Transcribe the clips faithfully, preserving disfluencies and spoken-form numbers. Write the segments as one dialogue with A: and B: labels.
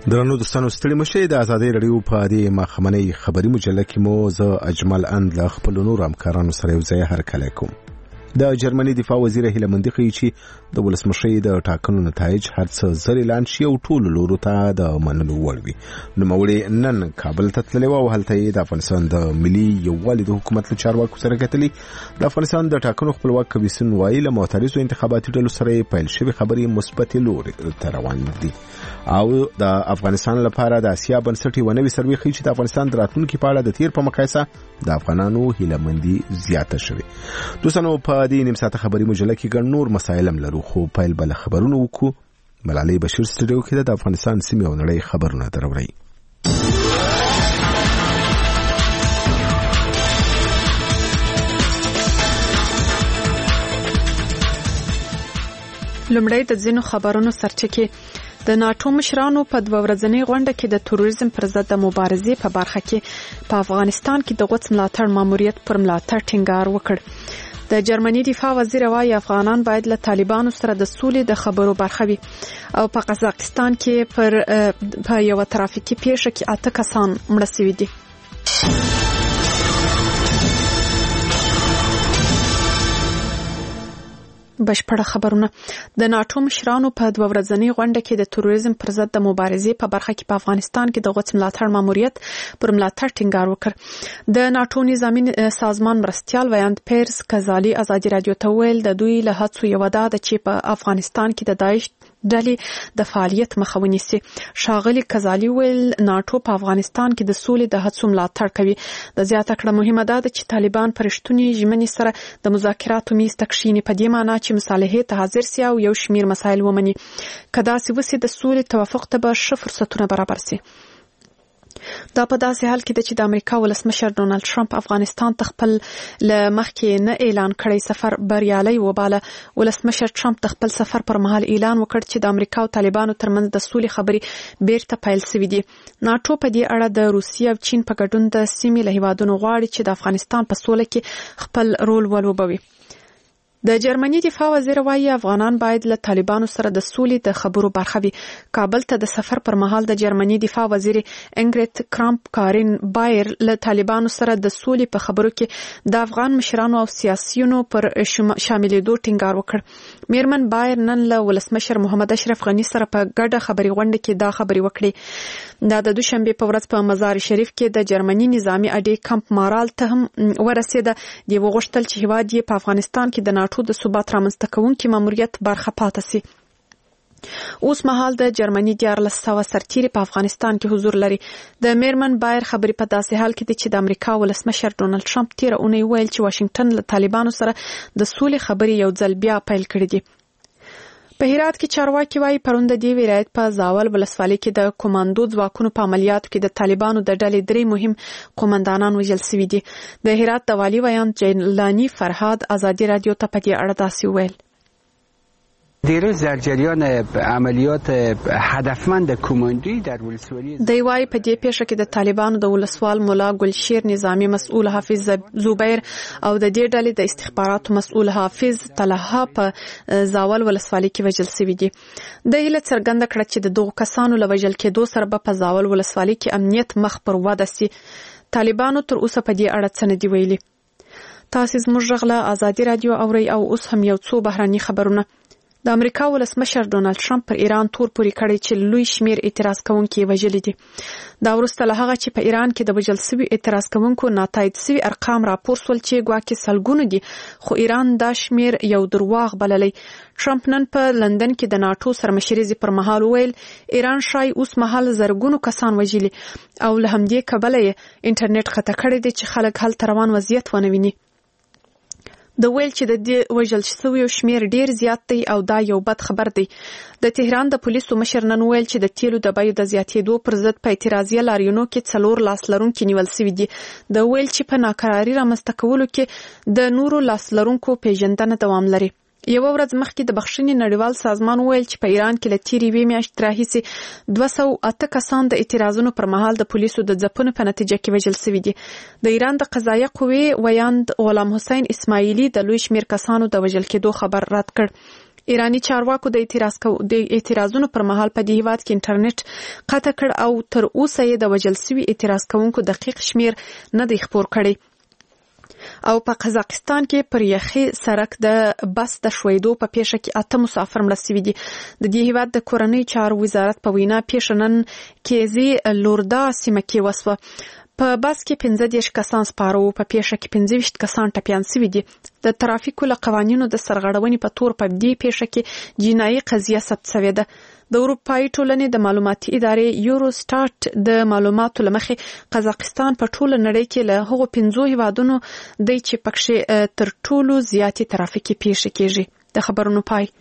A: درنو دوستانو ستړي مشه د ازادي رادیو په دې مخمنۍ خبري مجله کې مو زه اجمل اند له خپل نور همکارانو سره یو ځای هرکلی کوم. د جرمني دفاع وزیر هیله مندي کوي چې د ولسمشر د ټاکنو نتایج هر څه زر اعلان شي او ټول لورو ته د منلو وړ وي. نو مولي نن کابل ته تللی او هلته د افغانستان د ملي یووالي د حکومت له چارواکو سره کتلي. د افغانستان د ټاکنو خپلواک کمیسیون وایي له معترضو انتخاباتي ډلو سره پیل شوې خبرې مثبت لوري ته روان دي او د افغانستان لپاره د اسیا بنسټي ونوي سروي خي چې د افغانستان د راتلونکي په اړه د تیر په مقایسه د افغانانو هیله مندي زیاته شوه. دوستانو په دې نیم ساعته خبري مجله کې ګڼ نور مسایل هم لرو خو پیل بل خبرونه وکړو. ملالۍ بشیر سټډیو کې د افغانستان سیمې او نړۍ خبرونه دروړي.
B: لومړی د ځینو خبرونو سرچکه د ناتو مشرانو په دوه ورځنۍ غونډه کې د تروریزم پر ضد د مبارزې په برخه کې په افغانستان کې د غوڅ ملاتړ ماموریت پر ملاتړ ټینګار وکړ. د جرمني دفاع وزیر وايي افغانان باید له طالبانو سره د سولې د خبرو برخه وي او په قزاقستان کې پر په یو ترافیکي پیښه کې اته کسان مړه شوي دي. بشپړه خبرونه. د ناتو مشرانو په دوه ورځنۍ غونډه کې د تروریزم پر ضد د مبارزې په برخه کې په افغانستان کې د غوڅ ملاتړ ماموریت پر ملاتړ ټینګار وکړ. د ناتو نظامی سازمان مرستیال ویاند پیرس کزالي ازادي رادیو ته ویل د دوی له هڅو یو ده چې په افغانستان کې د داعش ډلې د فعالیت مخه ونیسي. ښاغلي کزالي ویل ناتو په افغانستان کې د سولې د هڅو ملاتړ کوي. د زیاته کړه مهمه ده چې طالبان پر رښتونې ژمنې سره د مذاکراتو میز ته کښیني په دې معنی چې مصالحې ته حاضر سي او یو شمیر مسایل ومني. که داسې وسي د سولې توافق ته به ښه فرصتونه برابر سي. دا په داسې حال کې ده چې د امریکا ولسمشر ډونالد ټرمپ افغانستان ته خپل له مخکې نه اعلان کړی سفر بریالی وباله. ولسمشر ټرمپ د خپل سفر پر مهال اعلان وکړ چې د امریکا او طالبانو ترمنځ د سولې خبرې بیرته پیل شوې دي. ناټو په دې اړه د روسیې او چین په ګډون د سیمې له هیوادونو غواړي چې د افغانستان په سوله کې خپل رول ولوبوي. د جرمني دفاع وزیر وايي افغانان باید له طالبانو سره د سولې د خبرو برخه وي. کابل ته د سفر پر مهال د جرمني دفاع وزیر انګریت کرامپ کارین بایر له طالبانو سره د سولې په خبرو کې د افغان مشرانو او سیاسيونو پر شاملېدو ټینګار وکړ. میرمن بایر نن له ولسمشر محمد اشرف غنی سره په ګډه خبري غونډه کې دا خبري وکړي. دا د دوشنبه په ورځ په مزار شریف کې د جرمني نظامی اډې کمپ مارال ته هم ورسېده. دی وغوښتل چې هیواد یې په افغانستان کې د ټول د ثبات رامنځته کوونکي ماموریت برخه پاتې سي. اوس مهال د جرمني دیارلس سوه سرتیري په افغانستان کې حضور لري. د میرمن بایر خبرې په داسې حال کې دي چې د امریکا ولسمشر ډونالد ټرمپ تیره اونۍ ویل چې واشنگټن له طالبانو سره د سولې خبرې یو ځل بیا پیل کړې دي. په هرات کې چارواکي وايي پرون د دې ولایت په زاول ولسوالۍ کې د کوماندو ځواکونو په عملیاتو کې د طالبانو د ډلې درې مهم قومندانان وژل شوي دي. د هرات د والي ویاند جیلانی فرهاد ازادي رادیو ته په دې اړه داسې ویل.
C: دیروز در جریان عملیات هدفمند کوماندویی در ولسوالی
B: دی وايي په دې پیښه کې د طالبانو د ولسوال مولا ګلشیر نظامی مسؤل حافظ زوبیر او د دې ډلې د استخباراتو مسؤل حافظ طلحه په زاول ولسوالۍ کې وژل شوي دي. د هیله څرګنده کړه چې د دغو کسانو له وژل کېدو سره به په زاول ولسوالۍ کې امنیت مخ پر وده سي. طالبانو تر اوسه په دې اړه څه نه دي ویلي. تاسو زموږ غږ له ازادي رادیو اورئ او اوس هم یو څو بهرني خبرونه. د امریکا ولسمشر ډونالد ټرمپ پر ایران تور پورې کړی چې لوی شمیر اعتراض کوونکي وژلي دي. دا وروسته له هغه چې په ایران کې د وژل شوي اعتراض کوونکو ناتایید شوي ارقام راپور شول چې ګواکې سلګونه دي خو ایران دا شمیر یو درواغ بللی. ټرمپ نن په لندن کې د ناټو سرمشریزې پر مهال ویل ایران شای اوس مهال زرګونو کسان وژلي او له همدې کبله یې انټرنیټ خطا کړی دی چې خلک هلته روان وضعیت ونه ویني. د ویل چې د دې وژل شویو شمیر ډیر زیات دی او دا یو بد خبر دی. د تهران د پولیسو مشر نن ویل چې د تیلو د بیو د زیاتېدو پر ضد په اعتراضي لاریونونو کې څلور لاس لرونکي نیول شوي دي. د ویل چې په ناکراري رامنځته کولو کې د نورو لاس لرونکو پیژندنه دوام لري. یو ورځ مخکې د بخښنې نړیوال سازمان ویل چې په ایران کې له تیرې یوې میاشتې راهیسې دوه سوه اته کسان د اعتراضونو پر مهال د پولیسو د ځپنو په نتیجه کې وژل شوي دي. د ایران د قضایه قوې ویاند غلام حسین اسماعیلي د لوی شمیر کسانو د وژل کېدو خبر رد کړ. ایرانی چارواکو د اعتراض کو د اعتراضونو پر مهال په دې هیواد کې انټرنیټ قطع کړ او تر اوسه یې د وژل شوي اعتراض کوونکو دقیق شمیر نه دی خپور کړی. او په قزاقستان کې پر یخي سړک د بس د شویدو په پیښه کې اته مسافر مړه شوي دي. د دې هیواد د کورنۍ چارو وزارت په وینا پیښه نن کېزي لوردا سیمه کې وسوه. په بس کې پنځه دېرش کسان سپاره وو. په پیښه کې پنځه ویشت کسان ټپیان شوي دي. د ترافیکو له قوانینو د سرغړونې په تور په دې پیښه کې جنایي قضیه ثبت شوې ده. د اروپایي ټولنې د معلوماتي ادارې یوروسټاټ د معلوماتو لمخې قزاقستان په ټوله نړۍ کې له هغو پنځو هیوادونو دی چې پکښې تر ټولو زیاتې ترافیکي پیښې کېږي. د خبرونو پای.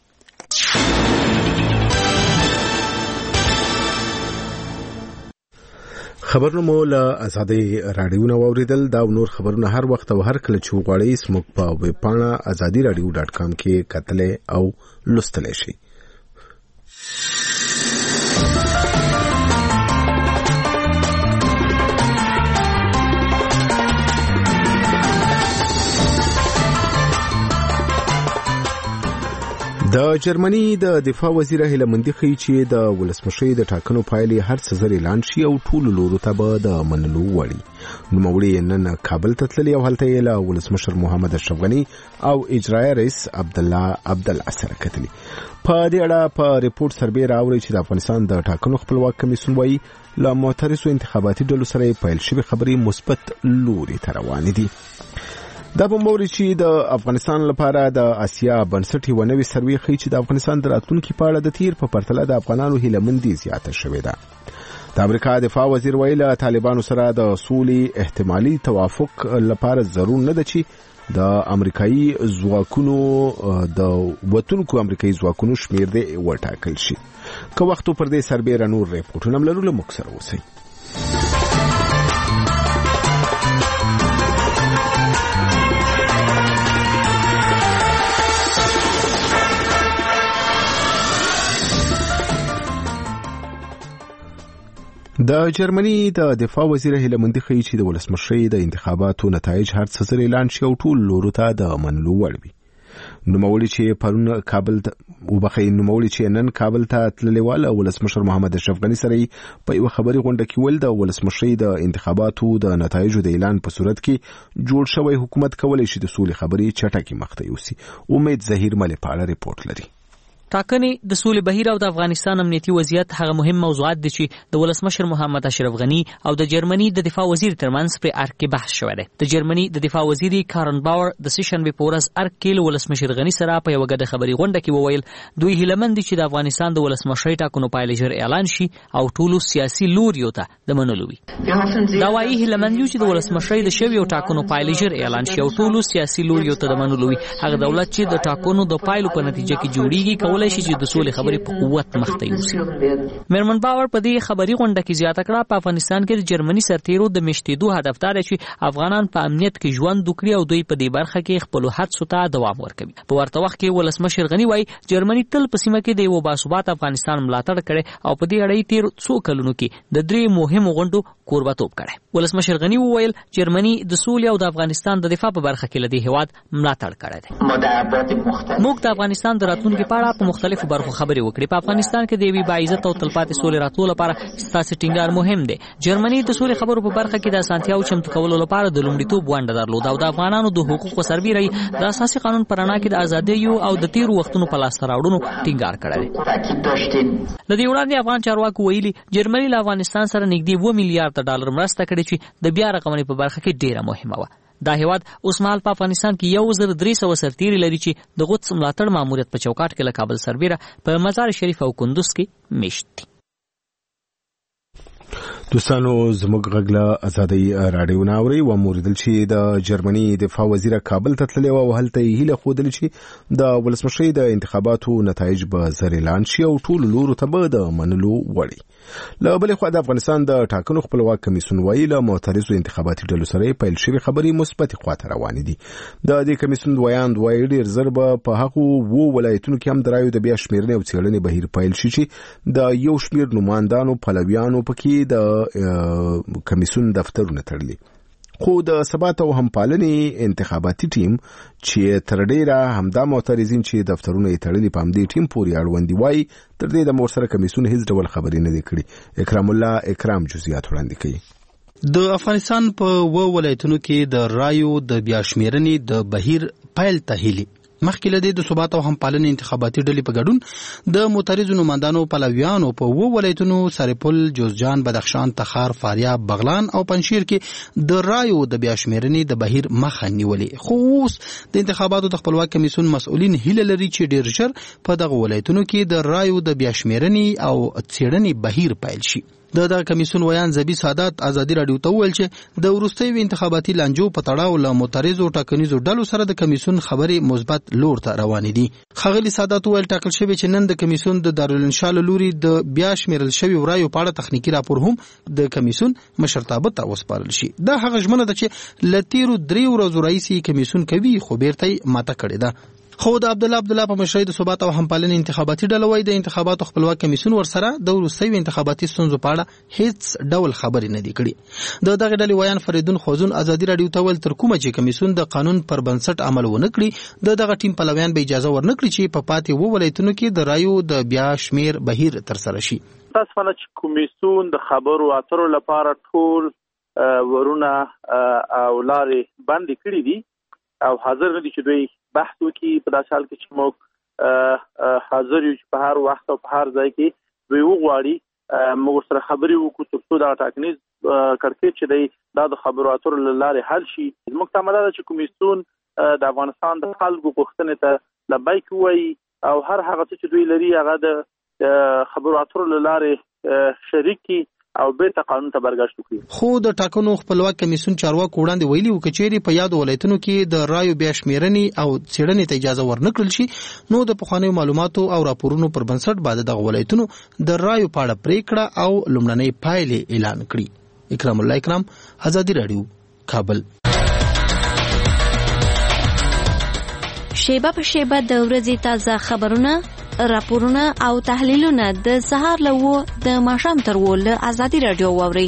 A: خبرونه مو له آزادۍ رادیو نه واوریدل. دا نور خبرونه هر وخت او هر کله چې وغواړئ زموږ په ویب پاڼه ازادي رادیو ډاټ کام کې کتلای او لوستلای شئ. د جرمني د دفاع وزیر هیله مندي ښیي چې د ولسمشرۍ د ټاکنو پایلې هر څه زر اعلان شي او ټولو لورو ته به د منلو وړي. نوموړي نن کابل ته تللي او هلته یې له ولسمشر محمد اشرف غني او اجرایي رئیس عبدالله عبدالله سره کتلي. په دې اړه په ریپورت سربې راوړي چې د افغانستان د ټاکنو خپلواک کمیسیون وایي له معترضو انتخاباتي ډلو سره پیل شوې خبرې مثبت لوري ته روانې دي. دا په موري چې د افغانستان لپاره د آسیا بنسټ یو نوې سروې ښیي چې د افغانستان د راتلونکي په اړه د تیر په پرتله د افغانانو هیله مندي زیاته شوې ده. د امریکا دفاع وزیر ویل طالبانو سره د سولې احتمالي توافق لپاره ضرور نه ده چې د امریکایي ځواکونو د وتونکو امریکایي ځواکونو شمیر دې وټاکل شي. که وخت پر دې سربېره نور ریپورټونه لرو له موږ سره اوسئ. د جرمني د دفاع وزیر هیله مندي ښیي چې د ولسمشرۍ د انتخاباتو نتایج هر څه زر اعلان شي او ټول لورو ته د منلو وړ وي. نوموړي چې پرون کابل ته وبخي نوموړي چې نن کابل ته تللی و له ولسمشر محمد اشرف غني سره په یو خبري غونډه کې ول د ولسمشرۍ د انتخاباتو د نتایجو د اعلان په صورت کې جوړ شوی حکومت کولای شي د سولې خبري چټکي مخته یوسي. امید ظهیر ملي پاله ریپورت لري.
D: ټاکنې د سولې بهیر او د افغانستان امنیتي وضعیت هغه مهم موضوعات دي چې د ولسمشر محمد اشرف غني او د جرمني د دفاع وزیر ترمنځ پر ارګ کې بحث شوی دی. د جرمني د دفاع وزیر کارن باور د سیشنبه په ورځ ارګ کې ولسمشر غني سره په یو غږ خبري غونډه کې وویل دوی هیلمند دي چې د افغانستان د ولسمشرۍ ټاکنو پایلې ژر اعلان شي او ټولو سیاسي لوریو ته د منلو وي. دا وايي هیلمند دي چې د ولسمشرۍ د شویو ټاکنو پایلې ژر اعلان شي او ټولو سیاسي لوریو ته د منلو وي. هغه دولت چې د ټاکنو د پایلو په نتیجه کې جوړیږي کولای شي چې د سولې خبرې په قوت مخته یوسي. میرمن باور په دې خبري غونډه کې زیاته کړه په افغانستان کې د جرمني سرتیرو د مشتیدو هدف دار چې افغانان په امنیت کې ژوند وکړي او دوی په دې برخه کې خپل هڅو ته دوام ورکوي. په ورته وخت کې ولسمشر غني وایي جرمني تل په سیمه کې د یو باثبات افغانستان ملاتړ کړي او په دې اړه تیر څو کلونو کې د درې مهمو غونډو کوربتوب کړي. ولسمشر غني وویل جرمني د سولې او د افغانستان د دفاع په برخه کې لدی هواد ملاتړ کړی دی. موږ د افغانستان د راتلونکي په اړه په مختلفو برخو خبرې وکړې. په افغانستان کې د یوې باعزت او تلپاتې سولې راتلو لپاره ستاسو ټینګار مهم دی. جرمني د سولې خبرو په برخه کې د اسانتیاو چمتو کولو لپاره د لومړیتوب ونډه درلوده او د افغانانو د حقوقو سربېره د اساسي قانون پر رڼا کې د ازادۍ او د تیرو وختونو په لاس راوړنو ټینګار کړی دی. د دې وړاندې افغان چارواکو ویلي جرمني له افغانستان سره نږدې اوه میلیارډ ډالر مرسته کړې چې د بیا رغونې په برخه کې ډیره مهمه وه. دا هیواد اوس مهال په افغانستان کې یو زر درې سوه سرتیري لري چې د قدس ملاتړ ماموریت په چوکاټ کې له کابل سربېره په مزار شریف او کندوز کې میشت دي.
A: دوستانو زموږ غږ له ازادۍ راډیو نه اورئ و موریدل چې د جرمني دفاع وزیر کابل ته تللی و او هلته یې هیله ښودلې چې د ولسمشرۍ د انتخاباتو نتایج به زر اعلان شي او ټولو لورو ته به د منلو وړي. له بلې خوا د افغانستان د ټاکنو خپلواک کمیسیون وایي له معترضو انتخاباتي ډلو سره پیل شوې خبرې مثبتې خواته روانې دي. د دې کمیسیون دویان وایي ډېر ژر به په هغو اوو ولایتونو کې هم د رایو د بیا شمېرنې او څېړنې بهیر پیل شي چې د یو شمېر نمایندانو پلویانو پکې د کمیسیون دفترونه تړلي. خو د ثبات او همپالنې انتخاباتي ټیم چې تر ډیره همدا معترضین چې دفترونه یې تړلي په همدې ټیم پورې اړوندي وایي تر دې د مورسره کمیسون هیڅ ډول خبرې نه دي کړي. اکرام الله اکرام جزئیات وړاندې کوي.
E: د افغانستان په و ولایتونو کې د رایو د بیا شمیرنې د بهیر پیل تهیلی مخکې لدې د ثبات او همپالنې انتخاباتي ډلې په ګډون د معترضو نمائندانو پلویانو په و ولایتونو سرپل، جوزجان، بدخشان، تخار، فاریاب، بغلان او پنجشیر کې د رایو د بیا شمیرنې د بهیر مخه نیولې. خو اوس د انتخاباتو د خپلواک کمیسون مسؤلین هیله لري چې ډیر ژر په دغه ولایتونو کې د رایو د بیا شمیرنې او څېړنې بهیر پیل شي. د دغه کمیسون ویان زبی سعادت ازادي رادیو ته وویل چې د وروستیو انتخاباتي لانجو په تړاو له معترضو ټاکنیزو ډلو سره د کمیسون خبرې مثبت لور ته روانې دي. ښاغلي سعادت وویل ټاکل شوی چې نن د کمیسون د دارالانشا له لوري د بیا شمیرل شوي رایو په اړه تخنیکي راپور هم د کمیسون مشرتابه ته وسپارل شي. دا هغه ژمنه ده چې له تیرو درې ورځو راهیسې کمیسون کوي خو بیرته یې ماته کړې ده. خو د عبدالله عبدالله په مشرۍ د ثبات او همپالنې انتخاباتي ډله وایي د انتخاباتو خپلواک کمیسون ورسره د وروستیو انتخاباتي ستونزو په اړه هیڅ ډول خبرې نه دي کړي. د دغه ډلې ویان فریدون خوزون ازادي رادیو ته ویل تر کومه چې کمیسون د قانون پر بنسټ عمل ونه کړي د دغه ټیم پلویان به اجازه ورنکړي چې په پاتې و ولایتونو کې د رایو د بیا شمیر بهیر ترسره شي.
F: تاسو چې کمیسون د خبرو اترو لپاره ټول ورونه او لارې باندې کړې دي او حاضر نه دي چې دوی بحث وکړي. په داسې حال کې چې موږ حاضر یو چې په هر وخت او په هر ځای کې دوی وغواړي موږ سره خبرې وکړو تر څو دا ټاکنیز کړکېچ چې دی دا د خبرو اترو له لارې حل شي. زموږ تمه ده چې کمیسون د افغانستان د خلکو غوښتنې ته لبیک ووایي او هر هغه څه چې دوی لري هغه د خبرو اترو له لارې شریک کړي او بیرته قانون ته برګشت وکړي.
E: خو د ټاکنو خپلواک کمیسون چارواکو وړاندې ویلي وو چې چیرې په یادو ولایتونو کې د رایو بیا شمیرنې او څېړنې ته اجازه ورنکړل شي نو د پخوانیو معلوماتو او راپورونو پر بنسټ باندې دغه ولایتونو د رایو په اړه پریکړه او لومړنۍ پایلې اعلان کړي. اکرام الله اکرام، ازادي رادیو، کابل.
G: شیبه په شیبه د ورځې تازه خبرونه، راپورونه او تحلیلونه د سهار له و د ماښام تر و له ازادي رادیو واوري.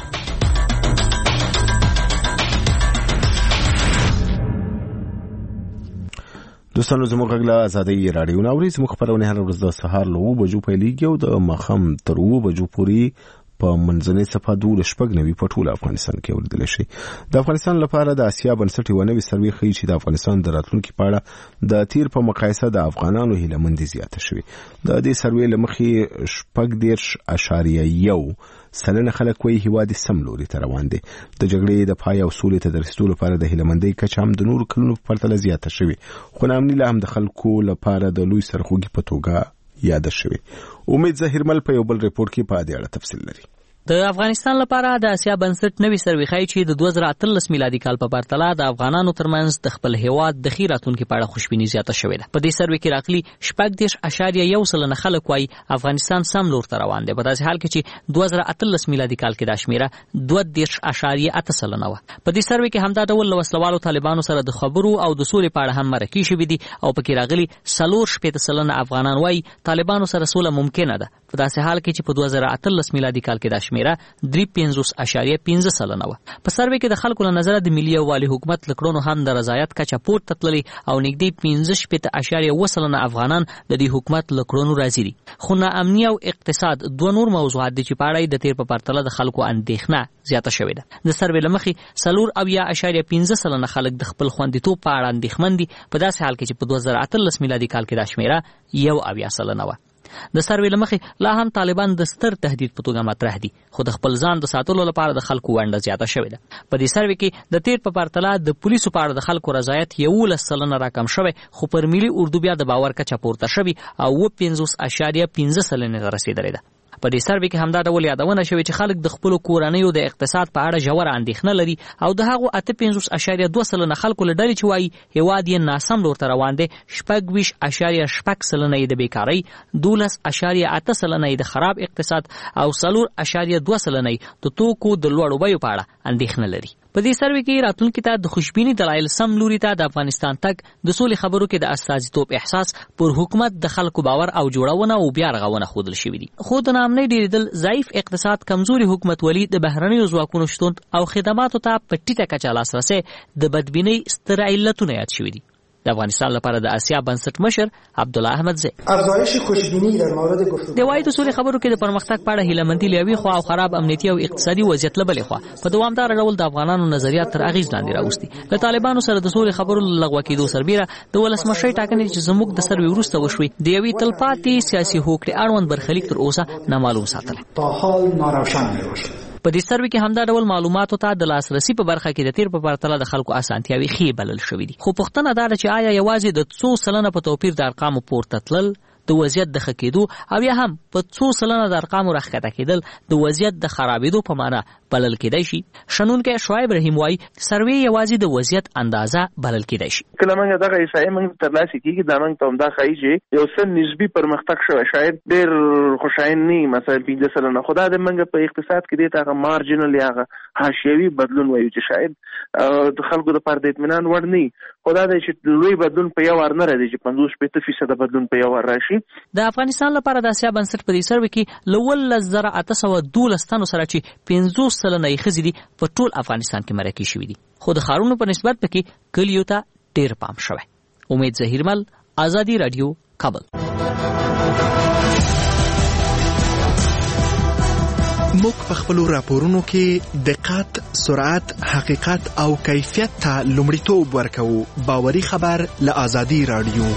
A: دوستانو زموږ غږ له ازادي رادیو ناوري زموږ خبرونه هر ورځ د سهار له و بجو پیلېږي او د ماښام تر و بجو پورې په منځنۍ صفحه دوه شپږ نوي په ټول افغانستان کې اوریدل شي. د افغانستان لپاره د اسیا بنسټ یو نوی سروې ښیي چې د افغانستان د راتلونکي په اړه د تیر په مقایسه د افغانانو هیلهمندي زیاته شوې. د دې سروې له مخې شپږ دېرش اعشاریه یو سلنه خلک وایي هیواد سم لوري ته روان دی. د جګړې د پای او سولې ته د رسیدو لپاره د هیلهمندۍ کچه هم د نورو کلونو په پرتله زیاته شوې خو نامني لا هم د خلکو لپاره د لوی سرخوږي په توګه یاد شوې. امید ظاهرمل په یو بل ریپورت کې په دې اړه تفصیل لري.
D: د افغانستان لپاره د اسیا بنسټ نوی سروې ښیي چې د دوه زره اتلس میلادي کال په پرتله د افغانانو ترمنځ د خپل هیواد د ښې راتلونکي په اړه خوشبیني زیاته شوې ده. په دې سروې کې راغلي شپږ دېرش اعشاریه یو سلنه خلک وایي افغانستان سم لور ته روان دی، په داسې حال کې چې دوه زره اتلس میلادي کال کې دا شمیره دوه دېرش اعشاریه اته سلنه وه. په دې سروې کې همدا ډول له وسلوالو طالبانو سره د خبرو او د سولې په اړه هم مرکې شوي دي او پکې راغلي څلور شپېته سلنه افغانان وایي طالبانو سره سوله ممکنه ده. په داسې حال کې چې په دوه زره اتلس میلادي کال کې دا شمیره درې پنځوس اعشاریه پنځه سلنه وه. په سروې کې د خلکو له نظره د ملي یووالي حکومت له کړنو هم د رضایت کچه پورته تللې او نږدې پنځه شپېته اعشاریه اووه سلنه افغانان د دې حکومت له کړنو راضي دي. خو ناامني او اقتصاد دوه نور موضوعات دي چې په اړه د تیر په پرتله د خلکو اندېښنه زیاته شوې ده. د سروې له مخې څلور اویا اعشاریه پنځه سلنه خلک د خپل خوندیتوب په اړه اندېښمن دي، په داسې حال کې چې په دوه زره اتلس میلادي کال کې دا شمیره یو اویا سلنه وه. د سروې له مخې لا هم طالبان د ستر تهدید په توګه مطرح دي خو د خپل ځان د ساتلو لپاره د خلکو ونډه زیاته شوې ده. په دې سروې کې د تیر په پرتله د پولیسو په اړه د خلکو رضایت یولس سلنه راکم شوی خو پر ملي اردو بیا د باور کچه پورته شوی او اووه پنځوس اعشاریه پنځه سلنې ته رسېدلې ده. په دې سروې کې همدا ډول یادونه شوې چې خلک د خپلو کورنیو د اقتصاد په اړه ژوره اندېښنه لري او د هغو اته پنځوس اعشاریه دوه سلنه خلکو له ډلې چې وایي هیواد یې ناسم لور ته روان دی، شپږ ویشت اعشاریه شپږ سلنه یې د بیکارۍ، دولس اعشاریه اته سلنه یې د خراب اقتصاد او څلور اعشاریه دوه سلنه یې د توکو د لوړو بیو په اړه اندېښنه لري. په دې سروې کې راتلونکي ته د خوشبینی دلایل سم لوري ته د افغانستان تک د سولې خبرو کې د استازیتوب احساس پر حکومت د خلکو باور او جوړونه او بیا رغونه خودل شوې دي. خو د نامنۍ ډېرېدل، ضعیف اقتصاد، کمزوري حکومتولي، د بهرنیو ځواکونو شتون او خدماتو ته په ټیټه کچه لاسرسی د بدبینۍ ستر علتونه یاد شوي دي. د افغانستان لپاره د آسیا بنسټ مشر عبدالله احمدزی
H: افزایش خوشبینی در مورد گفتگو
D: د وایي د سولې خبرو کې د پرمختګ په اړه هیلهمندي له یوې خوا او خراب امنیتي او اقتصادي وضعیت له بلې خوا په دوامداره ډول د افغانانو نظریات تر اغېز لاندې راوستي. له طالبانو سره د سولې خبرو له لغوه کېدو سربیره د ولسمشرۍ ټاکنې چې زموږ د سروې وروسته وشوې د یوې تلپاتې سیاسي هوکړې اړوند برخلیک تر اوسه نامعلوم ساتلی.
H: تا حال ناروشن میباشد.
D: په دې سروې کې همدا ډول معلوماتو ته د لاسرسي په برخه کې د تیر په پرتله د خلکو اسانتیاوي ښې بلل شوې دي. خو پوښتنه دا ده چې آیا یوازې د څو سلنه په توپیر د ارقامو پورته تلل د وضعیت د ښه کېدو او یا هم په څو سلنه د ارقامو راښکته کېدل د وضعیت د خرابېدو په معنا بلل کېدای شي؟ شنونکی شعیب رحیم وایي سروې یوازې د وضعیت اندازه بلل کېدای شي.
F: کله موږ دغه احصایې موږ ترلاسه کېږي دا موږ ته همدا ښایي چې یو څه نسبي پرمختګ شوی، شاید ډېر خوشاین نه مثلا پنځه سلنه، خو دا د موږ په اقتصاد کې دې ته هغه مارجینل یا هغه حاشیوي بدلون وایو چې شاید د خلکو دپاره د اطمینان وړ نه وي. خو دا دی چې لوی بدلون په یو وار نه راځي چې پنځوس شپېته فیصده بدلون په یو وار راشي.
D: د افغانستان لپاره د آسیا بنسټ په دې سروې کې له اوولس زره اته سوه دولس تنو سره چې پنځوس سلنه یې ښځې دي په ټول افغانستان کې مرکې شوي دي. خو د ښارونو په نسبت پکې کلیو ته ډېر پام شوی. امید ظهیرمل، ازادي راډیو، کابل.
I: موږ په خپلو راپورونو کې دقت، سرعت، حقیقت او کیفیت ته لومړیتوب ورکوو. باوري خبر له ازادي راډیو.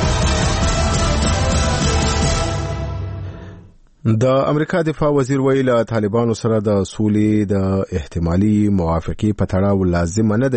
A: د امریکا دفاع وزیر ویلي له طالبانو سره د سولې د احتمالي موافقې په تړاو لازمه نه ده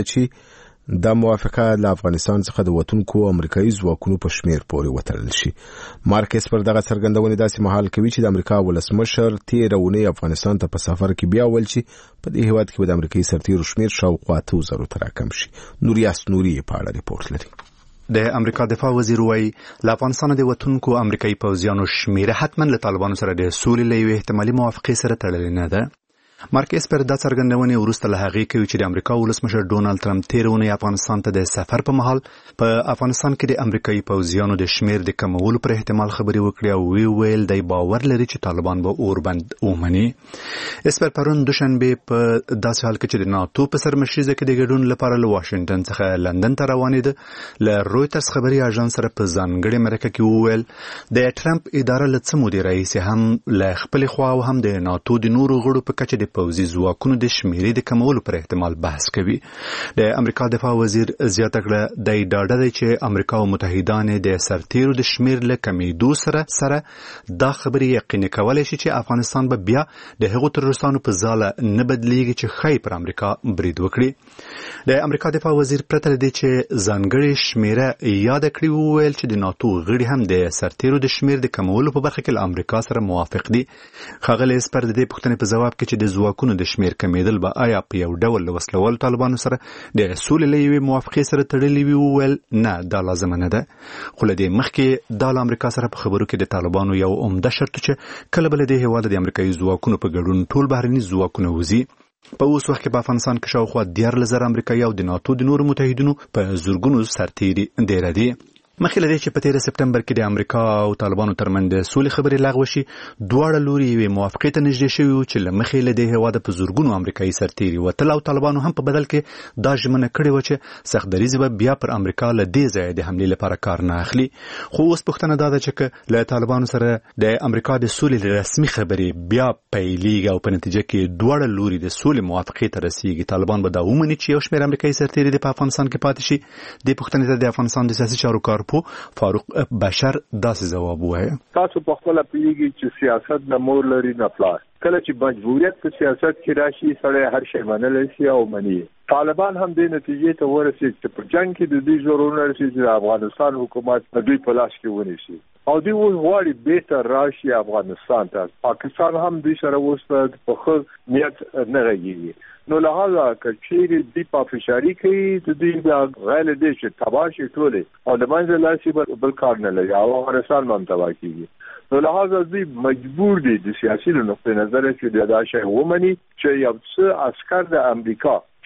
A: چې دا موافقه له افغانستان څخه د وتونکو امریکایي ځواکونو په شمیر پورې وتړل شي. مارکس پر دغه څرګندونې داسې مهال کوي چې د امریکا ولسمشر تېره اونۍ افغانستان ته په سفر کې بیا ویل چې په دې هېواد کې به د امریکایي سرتیرو شمیر شاوخوا اته زرو ته راکم شي. نوریاس نوري په اړه ریپورت لري.
J: د امریکا دفاع وزیر وایي له افغانستان د وتونکو امریکایي پوځیانو شمیره حتما له طالبانو سره د سولې له یوې احتمالي موافقې سره تړلې نه ده. مارکس پر دا څرګندونې وروسته له هغې کوي چې د امریکا ولسمشر ډونالد ټرمپ تېره اونۍ افغانستان ته د سفر په مهال په افغانستان کې د امریکایي پوځیانو د شمیر د کمولو پر احتمال خبرې وکړې او وی ویل دی باور لري چې طالبان به اوربند ومني. اسپر پرون دوشنبه په داسې حال کې چې د ناتو په سرمشریزه کې د ګډون لپاره له واشنګټن څخه لندن ته روانېده، له رویټرز خبري اژانس سره په ځانګړې مرکه کې وویل د ټرمپ اداره له څه مودې راهیسې هم له خپلې خوا او هم د ناتو د نورو غړو په کچه د پوځي ځواکونو د شمیرې د کمولو پر احتمال بحث کوي. د امریکا دفاع وزیر زیاته کړه د ډاډه دی چې امریکا او متحدان د سرتیرو د شمیر له کمیدو سره سره دا خبرې یقیني کولی شي چې افغانستان به بیا د هغو تروریستانو په ځاله نه بدلیږي چې ښایي پر امریکا برید وکړي. د امریکا دفاع وزیر پرته له دې چې ځانګړې شمیره یاده کړې وویل چې د ناتو غړي هم د سرتیرو د شمیر د کمولو په برخه کې له امریکا سره موافق دي. ښاغلی اسپر د دې پوښتنې په ځواب کې چې د ځواکونو د شمیر کمیدل به آیا په یو ډول له وسلوالو طالبانو سره د سولې له یوې موافقې سره تړلې وي وویل نه، دا لازمه نه ده. خو له دې مخکې دا له امریکا سره په خبرو کې د طالبانو یو عمده شرط چې کله به له دې هېواده د امریکایي ځواکونو په ګډون ټول بهرني ځواکونه وځي. په اوس وخت کې په افغانستان کې شاوخوا دیارلس زره امریکایي او د ناتو د نورو متحدینو په زرګونو سرتیري ډېره دي. مخکې له دې چې په تېره سپټمبر کې د امریکا او طالبانو ترمنځ د سولې خبرې لغوه شي، دواړه لوري یوې موافقې ته نږدې شوي وو چې له مخې له دې هېواده په زرګونو امریکایي سرتیري وتل او طالبانو هم په بدل کې دا ژمنه کړې وه چې سختدریځ به بیا پر امریکا له دې ځایه د حملې لپاره کار نه اخلي. خو اوس پوښتنه دا ده چې که له طالبانو سره د امریکا د سولې رسمي خبرې بیا پیلېږي او په نتیجه کې دواړه لوري د سولې موافقې ته رسېږي، طالبان به دا ومني چې یو شمېر امریکایي سرتیري د په افغانستان کې پاتې شي. دې پوښتنې ته د افغانستان د سیاسي چارو کارپو فاروق بشر داسې ځواب ووایي.
K: تاسو په خپله پوهېږئ چې سیاست نه مور لري نه پلار. کله چې مجبوریت په سیاست کې راشي سړی هر شی منلی شي او مني. طالبان هم دې نتیجې ته ورسېد چې په جنګ کې د دوی زورونه رسېږي چې د افغانستان حکومت د دوی په لاس کې ونیسي او دوی اوس غواړي بېرته راشي افغانستان ته. پاکستان هم دوی سره اوس په ښه نیت نه غږېږي. نو لهذا که چیرې دوی په فشاري کوي د دوی غیر دی چې تباه شي ټولې او د منځه لاړ شي بل کار نه لري او افغانستان به هم تباه کېږي. نو لهذا دوی مجبور دي د سیاسي له نقطې نظره چې دا شی ومني چې یو څه عسکر د امریکا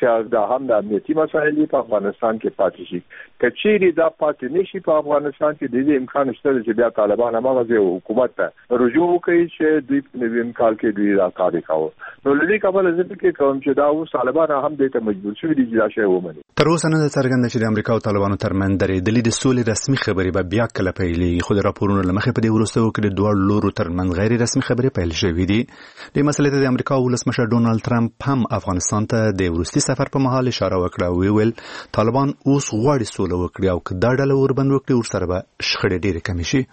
K: چې دا هم د امنیتي مسایلو په افغانستان کې پاتې شي. کچېری دا پاتې نشي په افغانستان کې د دې امکان شته چې بیا طالبان هغه حکومت ته رجوع وکړي چې دوی په نویم کال کې دوی دا کار وکاو. نو لدی کابل ځکه کې کوم چې دا اوس طالبان هم دې ته مجبور شوي دي چې دا شی ومني.
J: تر اوسه نه څرګنده چې د امریکا او طالبانو ترمنځ درېدلې د سولې رسمي خبرې به بیا کله پیلېږي، خو د راپورونو له مخې په دې وروستیو کې د دواړو لورو ترمنځ غیر رسمي خبرې پیل شوې دي. دې مسلې ته د امریکا ولسمشر ډونالد ټرمپ هم افغانستان ته د وروستي سفر په مهال اشاره وکړه او ویل طالبان اوس غواړي سوله وکړي او که دا ډله وربند وکړي ورسره به شخړې ډېرې کمې شي.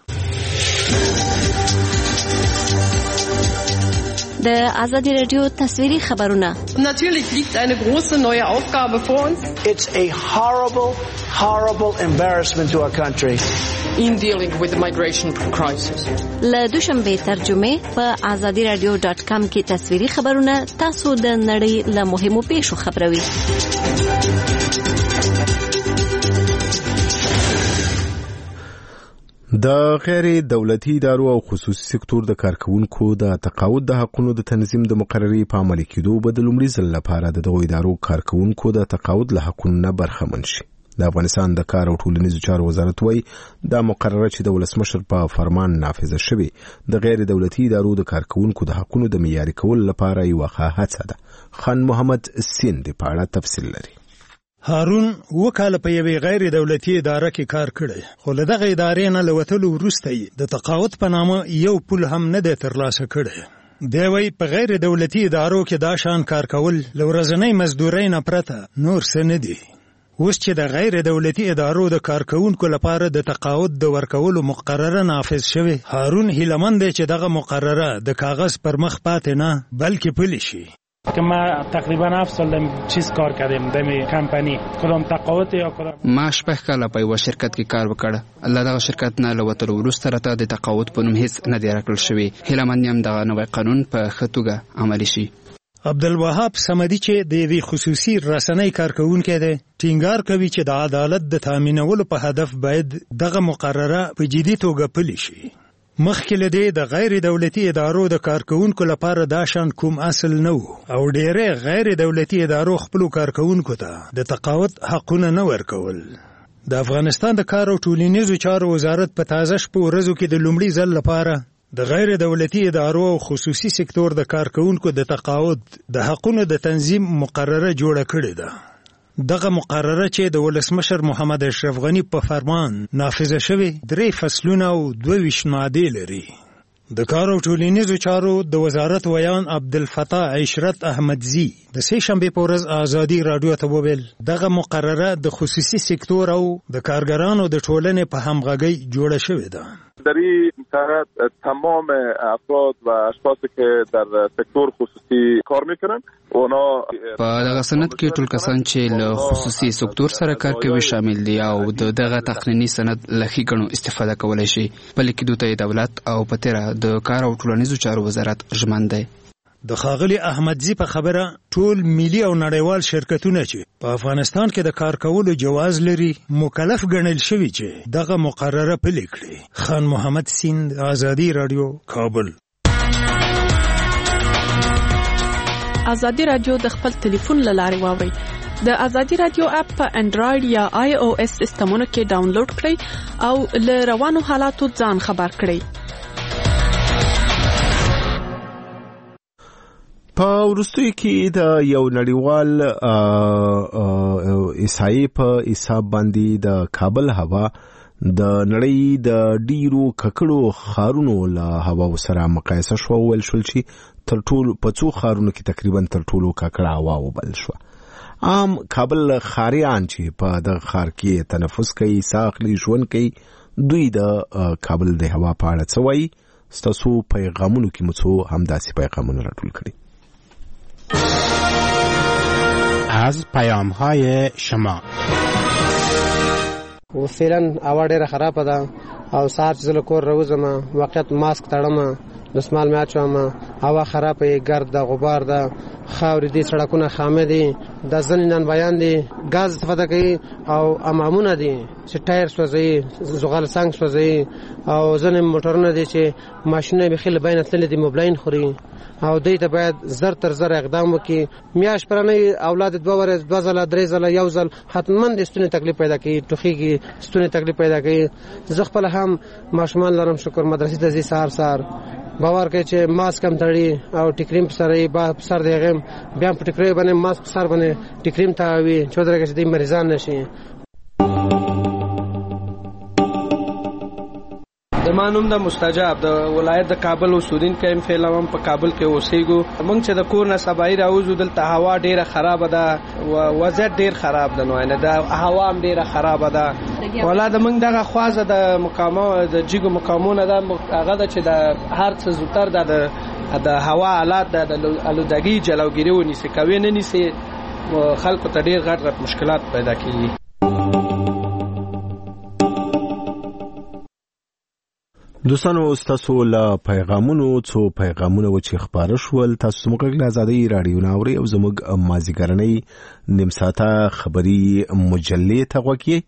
G: د ازادي رادیو تصویري خبرونه.
L: Natürlich liegt eine große neue Aufgabe vor uns.
M: It's a horrible, horrible embarrassment to our country.
L: In dealing with the migration crisis.
G: له دوشنبه ترجمه په ازادي رادیو ډاټ کام کې تصویري خبرونه تاسو د نړۍ له مهمو پیښو خبروي.
A: د غیر دولتي ادارو او خصوصي سکتور د کارکونکو د تقاعد د حقونو د تنظیم د مقرري په عملي کېدو به د لومړي ځل لپاره د دغو ادارو کارکونکو د تقاعد له حقونو نه برخمن شي. د افغانستان د کار او ټولنیزو چارو وزارت وایي دا مقرره چې د ولسمشر په فرمان نافذه شوې د غیر دولتي ادارو د کارکونکو د حقونو د معیاري کولو لپاره یوه ښه هڅه ده. خان محمد سین د په اړه تفصیل لري.
N: هارون وکاله په یوې غیر دولتي اداره کې کار کړی، خو له دغه ادارې نه له وتلو وروسته یې د تقاعد په نامه یو پول هم نه دی ترلاسه کړی. دی وایي په غیر دولتي ادارو کې دا شان کار کول له ورځنۍ مزدورۍ نه پرته نور څه نه دي. اوس چې د غیر دولتي ادارو د کارکونکو لپاره د تقاعد د ورکولو مقرره نافذ شوې، هارون هیلهمند دی چې دغه مقرره د کاغذ پر مخ پاتې نه بلکې پلي شي.
O: که ما تقریبا هفت سال دم چیز کار کردیم دم کمپانی کدام تقاعد یا کدام
P: ما شپږ کاله په یو شرکت کې کار وکړ. الله دغه شرکت نه له وتلو وروسته راته د تقاعد په نوم هیڅ نه دی راکړل شوی. هیلهمند یم دغه نوی قانون په ښه توګه عملي شي.
N: عبدالوهاب صمدي چې د یوې خصوصي رسنۍ کارکونکی دی ټینګار کوي چې د عدالت د تامینولو په هدف باید دغه مقرره په جدي توګه پلي شي. مخکې له دې د غیر دولتي ادارو د کارکونکو لپاره دا شان کوم اصل نه و او ډېرې غیر دولتي ادارو خپلو کارکونکو ته د تقاعد حقونه نه ورکول. د افغانستان د کار او ټولنیزو چارو وزارت په تازه شپو ورځو کې د لومړي ځل لپاره د غیر دولتي ادارو او خصوصي سکتور د کارکونکو د تقاعد د حقونو د تنظیم مقرره جوړه کړې ده. دغه مقرره چې د ولسمشر محمد اشرف غنی په فرمان نافذه شوې درې فصلونه او دوه ویشت مادې لري. د کار او ټولنیزو چارو د وزارت ویان عبدالفتاح عشرت احمدزي د سې شنبې په ورځ ازادي رادیو ته وویل دغه مقرره د خصوصي سکتور او د کارګرانو د ټولنې په همغږۍ جوړه شوې ده.
F: در این تحت تمام افراد و اشخاصی که در سکتور خصوصی کار میکنن اونا
P: په دغه سند کې ټول کسان چې له خصوصي سکتور سره کار کوي شامل دي او د دغه تقنینی سند لخي ګڼو استفاده کولای شي. بلکې دوی ته دولت او په تیره د کار او ټولنیزو چارو وزارت ژمن دی.
N: د ښاغلي احمدزي په خبره ټول ملي او نړیوال شرکتونه چې په افغانستان کې د کار کولو جواز لري مکلف ګڼل شوي چې دغه مقرره پلي کړي. خان محمد سیند، ازادي رادیو، کابل.
B: ازادي رادیو د خپل ټلیفون له لارې واورئ. د ازادي رادیو اپ په انډراید یا آی او اس سیسټمونو کې ډاونلوډ کړئ او له روانو حالاتو ځان خبر کړئ.
A: په وروستیو کې د یو نړیوال احصایې په حساب باندې د کابل هوا د نړۍ د ډیرو ککړو ښارونو له هواو سره مقایسه شوه. وویل شول چې تر ټولو په څو ښارونو کې تقریبا تر ټولو ککړه هوا وبلل شوه. عام کابل ښاریان چې په دغه ښار کې تنفس کوي، ساه اخلي، ژوند کوي، دوی د کابل د هوا په اړه څه وایي. ستاسو پیغامونو کې مو څو همداسې پیغامونه راټول کړي.
Q: از پیام‌های شما.
R: و فعلا هوا ډیره خرابه ده او سهار چې زه له کور راوځم واقعیت ماسک تړم، دستمال مې اچوم، هوا خرابه، ګرد ده، غبار ده، خاورې دي، سړکونه خامه دي، د ځنې نن بیان دي، ګاز استفاده کوي او امامونه دي چې ټایر سوځي، زغال سنگ سوځي، او ځنې موټرونه دي چې ماشینونه به خل بین تللي دي، موبلاین خوري، او دوی ته باید زر تر زر اقدام وکړي. میاش پرانه اولاد دوه ور دوه ځله درې ځله یو ځل حتما د ستوني تکلیف پیدا کوي، ټوخیږي، ستوني تکلیف پیدا کوي. زه خپل هم ماشومان لرم، شکر مدرسې ته ځي سهار سهار، باور کوي چې ماسک هم تړي او ټیکریم په سر یې با سر دیغم بیا په ټیکري باندې ماسک سر باندې ټیکریم تاوي چې درګه چې د مریضان نشي.
S: د مانوم د مستجاب د ولایت د کابل اوسیدونکو ام فعلم په کابل کې اوسېګو. موږ چې د کور نه سبای راوځو دلته هوا ډیره خراب ده، وضعیت ډیر خراب ده، نو نه د هوا هم ډیره خراب ده. ولا د موږ دغه خوازه د مقامو د جګو مقامونه ده، هغه د چې د هر څه زوتر ده د هوا حالات د الودګي جلوګيري ونیسي کوي نه نیسي، خلکو ته ډیر غټ غټ مشکلات پیدا کیږي.
A: دوستانو تاسو له پیغامونو څو پیغامونه و چې خبر شول، تاسو موږ له آزادۍ رادیو ناوري او زموږ مازیګرنۍ نیم ساعته خبري مجلې ته غوږی.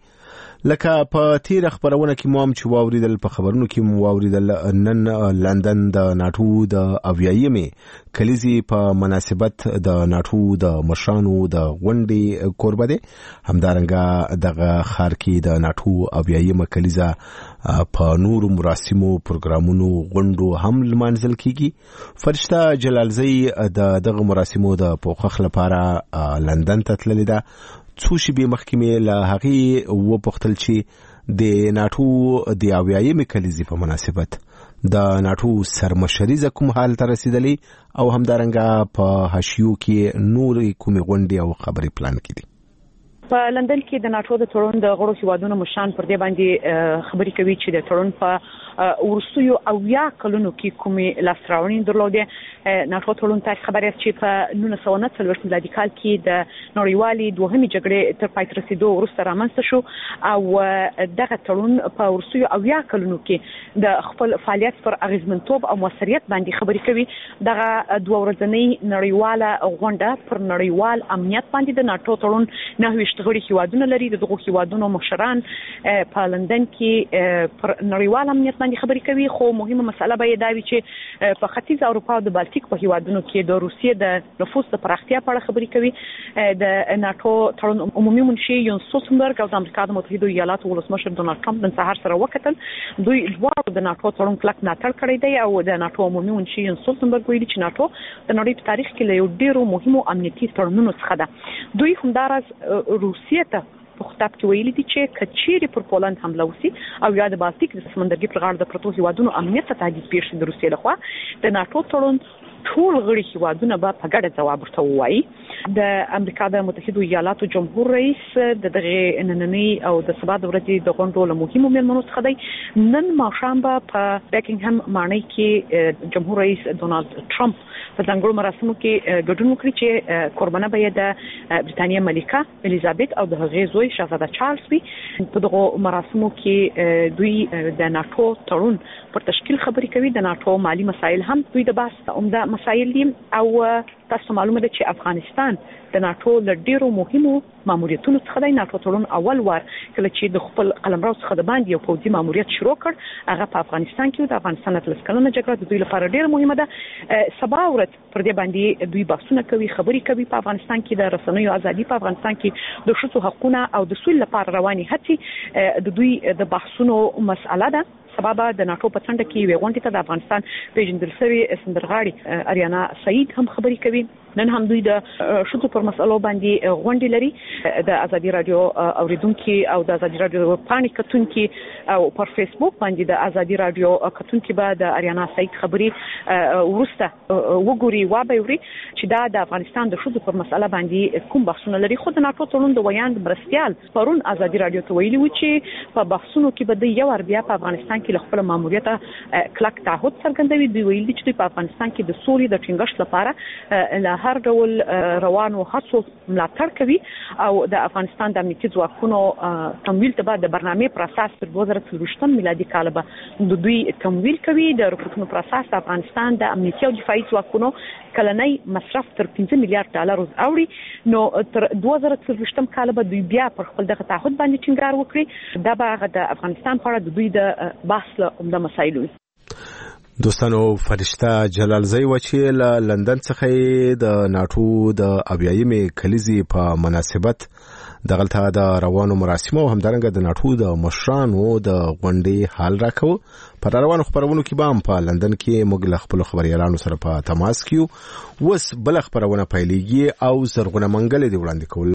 A: لکه په تیر خبرونه کې مو هم چې واوریدل، په خبرونو کې مو واوریدل نن لندن د ناتو د اویایمې کلیزي په مناسبت د ناتو د مشرانو د غونډې کوربه ده. همدارنګه دغه خار کې د ناتو اویایمه کلیزه په نورو مراسمو پروګرامونو غونډو هم لمانځل کیږي. فرشته جلالزی د دغه مراسمو د پوښښ لپاره لندن ته تللې ده. څو شیبې مخکې مې له هغې وپوښتل چې د ناتو د اویایمې کلیزې په مناسبت د ناتو سرمشریزه کوم حال ته رسیدلې او همدارنګه په حاشیو کې نورې کومې غونډې او خبرې پلان کړي.
T: په لندن کې د ناتو د تړون د غړو هیوادونو مشران پر دې باندې خبرې کوي چې د تړون په ورسویو اویا کلونو کې کومې لاسراوړنې درلودې. ناتو تړون ته خبره چې په نولس سوه نهه څلوېښت میلادي کال کې د نړیوالې دوهمې جګړې تر پای ته رسیدو وروسته رامنځته شو او دغه تړون په ورسویو اویا کلونو کې د خپل فعالیت پر اغیزمنتوب او موثریت باندې خبرې کوي. دغه دوه ورځنۍ نړیواله غونډه پر نړیوال امنیت باندې د ناتو تړون نهه غړي هیوادونه لري. د دغو هیوادونو مشران په لندن کې پر نړیوال امنیت باندې خبرې کوي، خو مهمه مسله به دا وي چې په ختیځ اروپا او د بالټیک په هیوادونو کې د روسیې د نفوذ د پراختیا په اړه خبرې کوي. د ناتو تړون عمومي منشي یونس سولسنبرګ او د امریکا د متحده ایالاتو ولسمشر ډونالد ټرمپ نن سهار سره وکتل. دوی دواړو د ناتو تړون کلک ملاتړ کړی دی او د ناتو عمومي منشي یونس سولسنبرګ ویلي چې ناتو د نړۍ په تاریخ کې له یو ډیرو مهمو امنیتي تړونونو څخه ده. دوی همداراز روسیې ته په خطاب کې ویلي دي چې کچيري پر پولند حمله وسی او یا د بالټیک د سمندرګي پر غاړه د پروتو هیوادونو امنیت ته تهدید پیښ د روسیې لخوا د ناتو تړون ټول غړي هیوادونه به په ګډه ځواب ورته ووایي. د امریکا د متحده ایالاتو جمهور رئیس د دغه نننۍ او د سبا د ورځې د غونډو له مهمو مېلمنو څخه دی. نن ماښام به په بیکینګهم ماڼۍ کې جمهور رئیس ډونالد ټرمپ په ځانګړو مراسمو کې ګډون وکړي چې قربانه به یې د برتانیا ملکه الیزابت او د هغې زوی شاهزاده چارلز وي. په دغو مراسمو کې دوی د ناتو تړون پر تشکیل خبرې کوي. د ناتو مالی مسایل هم دوی د بحث عمده مسایل دي او تاسو معلومه ده چې افغانستان د ناتو له ډیرو مهمو ماموریتونو څخه دی. ناتو تړون اول وار کله چې د خپل قلمرو څخه د باندې یو پوځي ماموریت شروع کړ هغه په افغانستان کې د افغانستان اتلس کلنه جګړه د دوی لپاره ډیره مهمه ده. سبا ورځ پر دې باندې دوی بحثونه کوي، خبرې کوي. په افغانستان کې د رسنیو ازادي، په افغانستان کې د ښځو حقوقونه او د سولې لپاره رواني هڅې د دوی د بحثونو مسأله ده. سبا به د ناتو په څنډه کې یوې غونډې ته د افغانستان پیژندل شوی سندرغاړي اریانا سعید هم خبرې کوي. نن هم دوی د ښځو پر مسألو باندې غونډې لري. د ازادي رادیو اوریدونکو او د ازادي رادیو پاڼې کتونکو او پر فیسبوک باندې د ازادي رادیو کتونکو به د اریانا سعید خبرې ورسته وګوري و به وری چې دا د افغانستان د ښځو پر مسأله باندې کوم بحثونه لري. خو د ناتو تړون د ویاند مرستيال پرون ازادي رادیو ته ویلي و چې په بحثونو کې به د یو ور بیا په افغانستان کې له خپل ماموریت کلک تعهد څرګندوي. دوی ویلي چې په افغانستان کې د سولې د ټینګښت لپاره له د هر ډول روانو هڅو ملاتړ کوي او د افغانستان د امنیتي ځواکونو تمویل ته بعد د برنامه پر اساس تر دوه زره څلوېښت میلادي کال به د دوی تمویل کوي د رپورټونو پر اساس د افغانستان د امنیتي او دفاعي ځواکونو کلنۍ مصرف تر پنځه میلیارډ ډالر اوړي نو تر دوه زره څلوېښت کال به دوی بیا پر خپل دغه تعهد باندې ټینګار وکړي دا به د افغانستان په اړه د دوی د بحث له عمده مسایلو
A: دوستانو فرشته جلالزی و چې له لندن څخه د ناټو د اویایمې کلیزې په مناسبت دغلته د روانو مراسمو او همدارنګه د ناټو د مشرانو د غونډې حال راکو پر روانو خبرونو کې به هم په لندن کې موږ له خپل خبريالانو سره په تماس کیو وس بل خبرونه پیلېږي او زرغونه منګل دی وړاندې کول